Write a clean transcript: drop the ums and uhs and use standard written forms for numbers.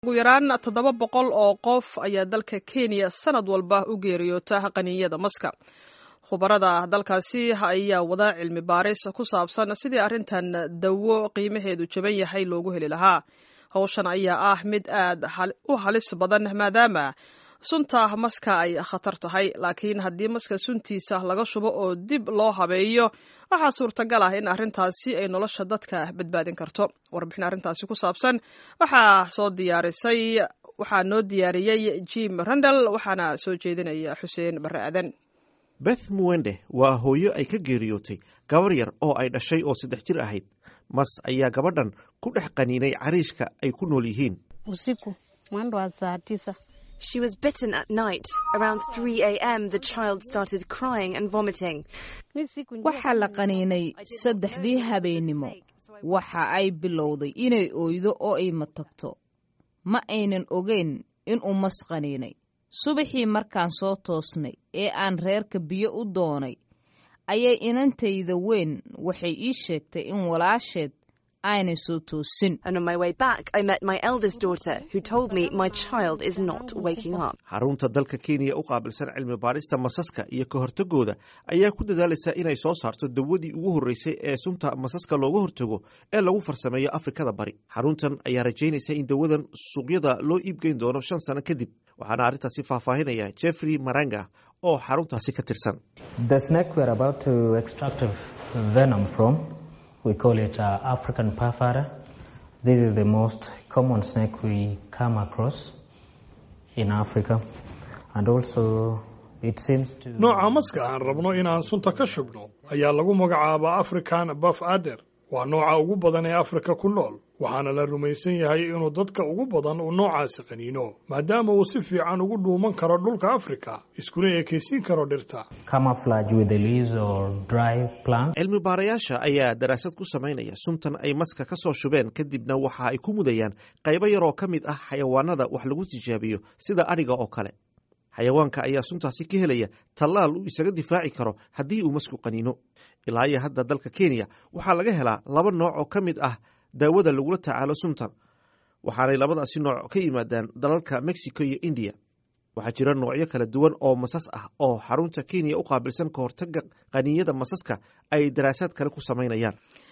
ugu yaraan 700 oo qof ayaa dalka Kenya sanad walba u geeriyoota qaniinyada maska. Khubarada dalkaasi ayaa wada cilmi baaris ku saabsan sidii arrintan dawo qiimaheedu jaban yahay loogu heli lahaa. Hawshan ayaa ah mid aad u halis badan maadaama sunta maska ay khatar tahay, laakiin haddii maska suntiisa laga shubo oo dib loo habeeyo waxaa suurtagal ah in arrintaasi ay nolosha dadka badbaadin karto. Warbixin arrintaasi ku saabsan waxaa noo diyaariyey Jim Randall waxaana soo jeedinaya Xuseen Barre Aadan. Beth Mwende waa hooyo ay ka geeriyootay gabar yar oo ay dhashay oo 3 jir ahayd. Mas ayaa gabadhan ku dhex qaniinay cariishka ay ku nool yihiin. Usiku mwendo wa saa 9. She was bitten at night. Around 3 a.m. the child started crying and vomiting. Waxaa la qaniinay 3 habeenimo. Waxa ay bilowday inay ooydo oo ay matagto. Ma aynan ogeyn in uu mas qaniinay. Subaxii markaan soo toosnay ee aan reerka biyo u doonay ayay inantayda weyn waxay ii sheegtay in walaasheed aanay soo toosin. And on my way back I met my eldest daughter who told me my child is not waking up. Xarunta dalka Kenya u qaabilsan cilmi baarista masaska iyo ka hortagooda ayaa ku dadaalaysa inay soo saarto dawadii ugu horeysay ee sunta masaska looga hortago ee lagu farsameeyo Afrikada Bari. Xaruntan ayaa rajaynaysa in dawadan suuqyada loo iibgeyn doono 5 sano kadib. Waxaana arrintaasi faahfaahinaya Jeffrey Maranga oo xaruntaasi ka tirsan. The snake we are about to extract venom from, we call it African purfura. This is the most common snake we come across in Africa, and also it seems to. nooca maska aan rabno inaan sunta ka shubno ayaa lagu magacaabaa African purfura. waa nooca ugu badan ee Afrika ku nool, waxaana la rumaysan yahay inuu dadka ugu badan uu noocaasi qaniino maadaama uu si fiican ugu dhuuman karo dhulka Afrika iskuna ekeysiin karo dhirta. Camouflage with the leaves or dry plants. Cilmi baarayaasha ayaa daraasad ku sameynaya suntan ay maska ka soo shubeen kadibna waxa ay ku mudayaan qaybo yar oo ka mid ah xayawaanada wax lagu tijaabiyo sida ariga oo kale. Xayawaanka ayaa suntaasi ka helaya tallaal uu isaga difaaci karo haddii uu masku qaniino. Ilaa iyo hadda dalka Kenya waxaa laga helaa 2 nooc oo ka mid ah daawada lagula tacaalo suntan. Waxaanay labadaasi nooc ka yimaadaan dalalka Mexico iyo India. Waxaa jira noocyo kala duwan oo masas ah oo xarunta Kenya u qaabilsan ka hortagga qaniinyada masaska ay daraasad kale ku sameynayaan.